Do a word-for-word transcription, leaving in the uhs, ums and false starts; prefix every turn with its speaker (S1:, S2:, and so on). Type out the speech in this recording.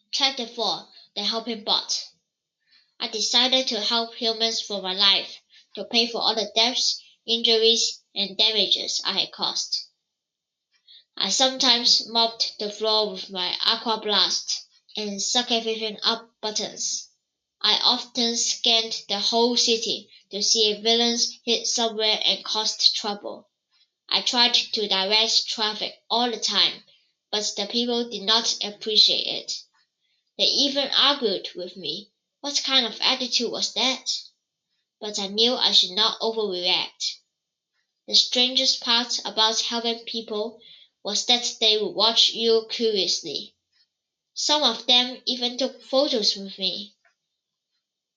S1: Chapter four. The Helping Bot. I decided to help humans for my life, to pay for all the deaths, injuries, and damages I had caused. I sometimes mopped the floor with my aqua blast and suck everything up buttons. I often scanned the whole city to see if villains hid somewhere and caused trouble. I tried to direct traffic all the time, but the people did not appreciate it. They even argued with me. What kind of attitude was that? But I knew I should not overreact. The strangest part about helping people was that they would watch you curiously. Some of them even took photos with me.